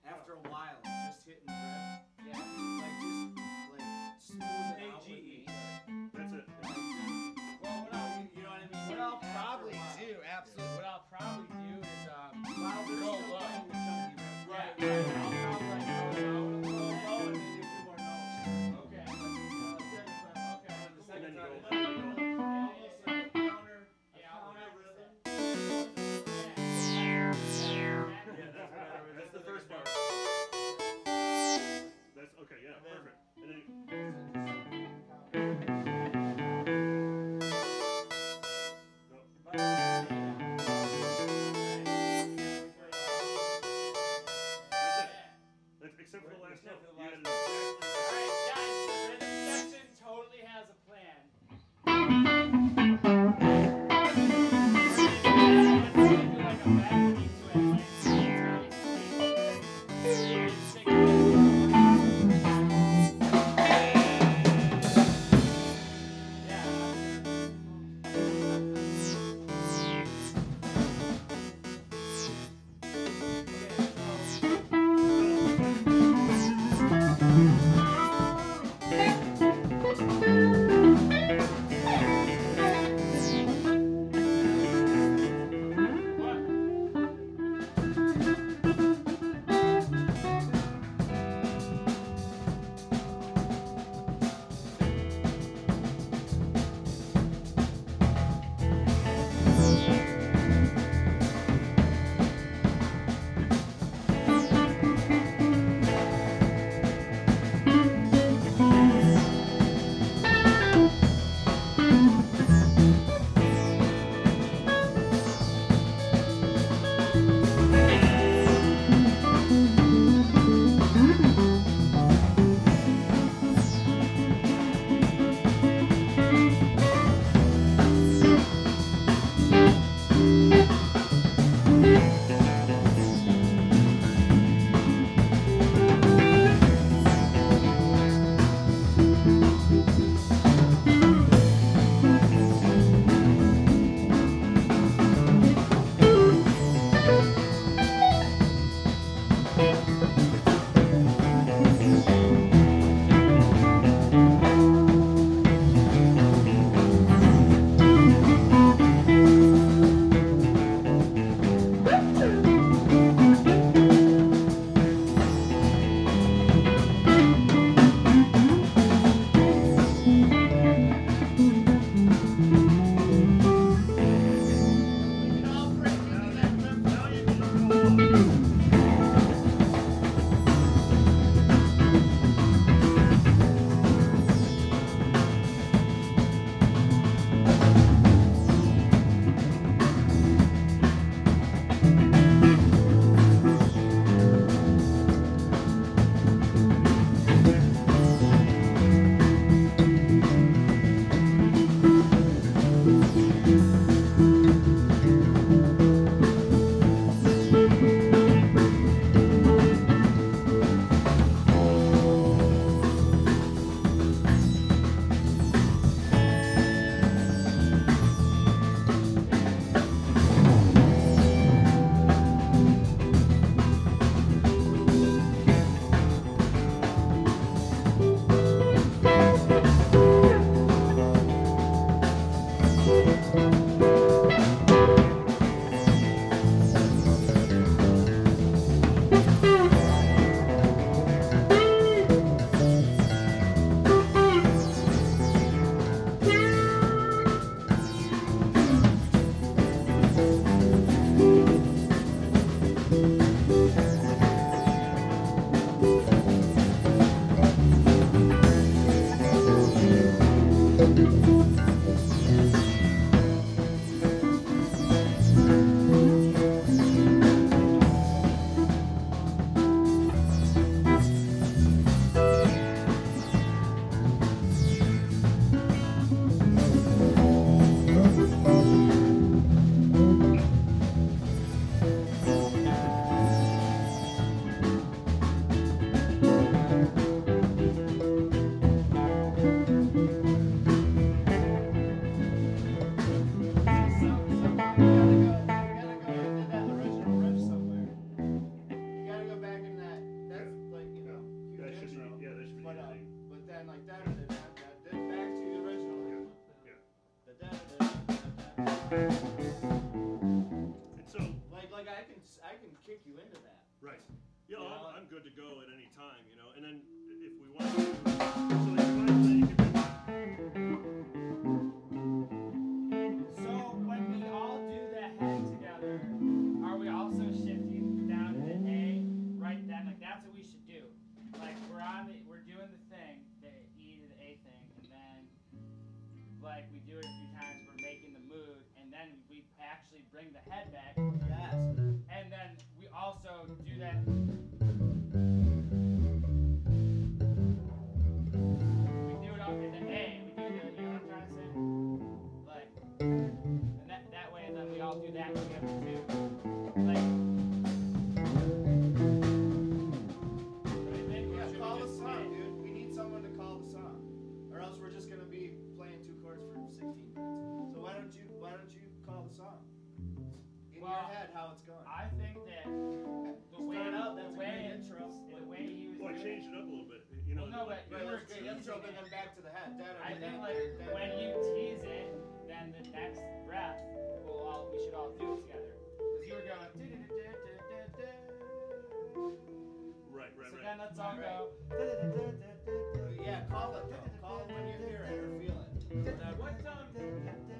after a while, just hitting the riff. Yeah. Like just like smooth it out with me. That's it. Well, what I'll, you know what I mean? What I'll probably do, absolutely. What I'll probably do is go low. Right. Yeah. I'll probably like go low and a little low and maybe a few more notes. Okay. Okay. The second then you time. go. Almost like a counter. Yeah, A I'll counter practice rhythm. That's the first part. That's okay, yeah, perfect. And then And so, Like I can kick you into that. right. Yeah, Yeah. I'm good to go at any time, you know. And then if we want to, so like finally, So when we all do the head together, are we also shifting down to the A right then? Like that's what we should do. Like we're doing the thing, the E to the A thing, and then like we do it a few times, we're making the mood, and then we actually bring the head back, Yes. and then we also do that. We do it up in the A. We do the, you know what I'm trying to say? Like, and that way, then we all do that together too. Like, what do you think? Or Yeah, should we call the just song, say- dude. We need someone to call the song, or else we're just gonna be playing 2 chords for 16 minutes. So why don't you call the song in your Well, head how it's going? I think that the way Start out, that's the a way great intro. the way he was well, I doing changed it up a little bit, you know. Well, no, but Right, you were that's great. Intro, teasing but it. then back to the head. I think like when you tease it, then the next breath we should all do it together. Because you were going Right, so right. then let's all go. Yeah, call it though. Call it when you hear it or feel it. Whatever. What's